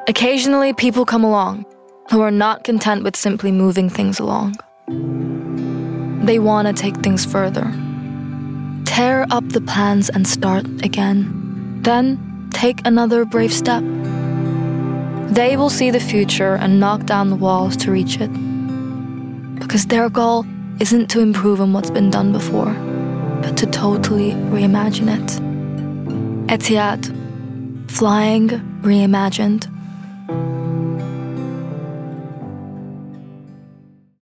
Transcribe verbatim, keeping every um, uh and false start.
Occasionally, people come along who are not content with simply moving things along. They want to take things further. Tear up the plans and start again. Then, take another brave step. They will see the future and knock down the walls to reach it. Because their goal isn't to improve on what's been done before, but to totally reimagine it. Etihad, flying reimagined.